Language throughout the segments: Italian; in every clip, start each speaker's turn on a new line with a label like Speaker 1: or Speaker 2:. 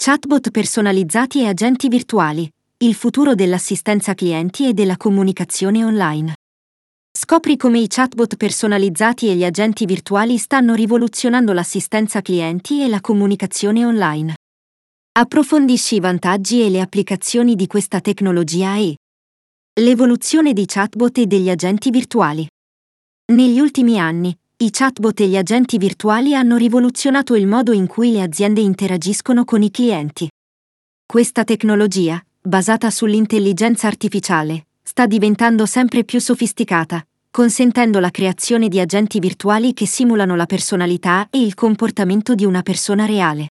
Speaker 1: Chatbot personalizzati e agenti virtuali, il futuro dell'assistenza clienti e della comunicazione online. Scopri come i chatbot personalizzati e gli agenti virtuali stanno rivoluzionando l'assistenza clienti e la comunicazione online. Approfondisci i vantaggi e le applicazioni di questa tecnologia e l'evoluzione di chatbot e degli agenti virtuali. Negli ultimi anni, i chatbot e gli agenti virtuali hanno rivoluzionato il modo in cui le aziende interagiscono con i clienti. Questa tecnologia, basata sull'intelligenza artificiale, sta diventando sempre più sofisticata, consentendo la creazione di agenti virtuali che simulano la personalità e il comportamento di una persona reale.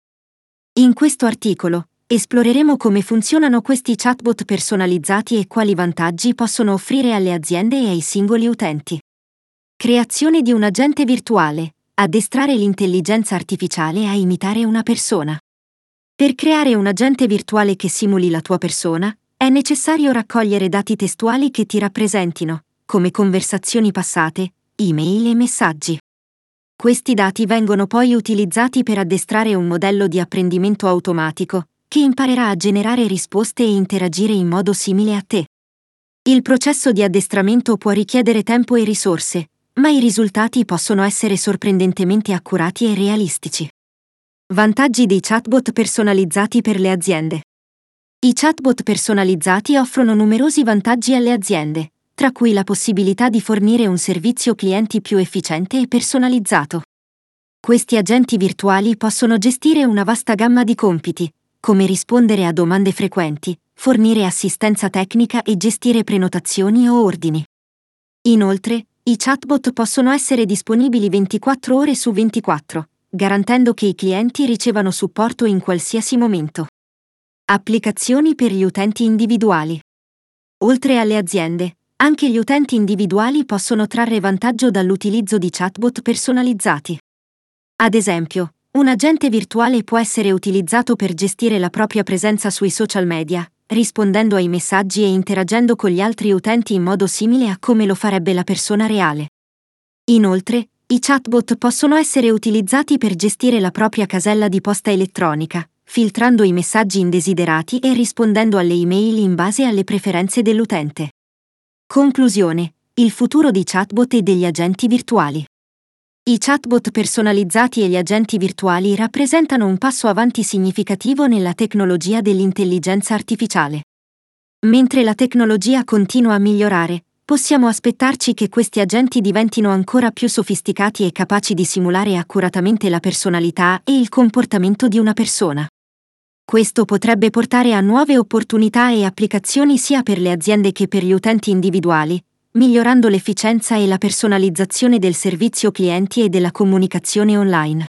Speaker 1: In questo articolo, esploreremo come funzionano questi chatbot personalizzati e quali vantaggi possono offrire alle aziende e ai singoli utenti. Creazione di un agente virtuale, addestrare l'intelligenza artificiale a imitare una persona. Per creare un agente virtuale che simuli la tua persona, è necessario raccogliere dati testuali che ti rappresentino, come conversazioni passate, email e messaggi. Questi dati vengono poi utilizzati per addestrare un modello di apprendimento automatico, che imparerà a generare risposte e interagire in modo simile a te. Il processo di addestramento può richiedere tempo e risorse, ma i risultati possono essere sorprendentemente accurati e realistici. Vantaggi dei chatbot personalizzati per le aziende. I chatbot personalizzati offrono numerosi vantaggi alle aziende, tra cui la possibilità di fornire un servizio clienti più efficiente e personalizzato. Questi agenti virtuali possono gestire una vasta gamma di compiti, come rispondere a domande frequenti, fornire assistenza tecnica e gestire prenotazioni o ordini. Inoltre, i chatbot possono essere disponibili 24 ore su 24, garantendo che i clienti ricevano supporto in qualsiasi momento. Applicazioni per gli utenti individuali. Oltre alle aziende, anche gli utenti individuali possono trarre vantaggio dall'utilizzo di chatbot personalizzati. Ad esempio, un agente virtuale può essere utilizzato per gestire la propria presenza sui social media, rispondendo ai messaggi e interagendo con gli altri utenti in modo simile a come lo farebbe la persona reale. Inoltre, i chatbot possono essere utilizzati per gestire la propria casella di posta elettronica, filtrando i messaggi indesiderati e rispondendo alle email in base alle preferenze dell'utente. Conclusione: il futuro di chatbot e degli agenti virtuali. I chatbot personalizzati e gli agenti virtuali rappresentano un passo avanti significativo nella tecnologia dell'intelligenza artificiale. Mentre la tecnologia continua a migliorare, possiamo aspettarci che questi agenti diventino ancora più sofisticati e capaci di simulare accuratamente la personalità e il comportamento di una persona. Questo potrebbe portare a nuove opportunità e applicazioni sia per le aziende che per gli utenti individuali, migliorando l'efficienza e la personalizzazione del servizio clienti e della comunicazione online.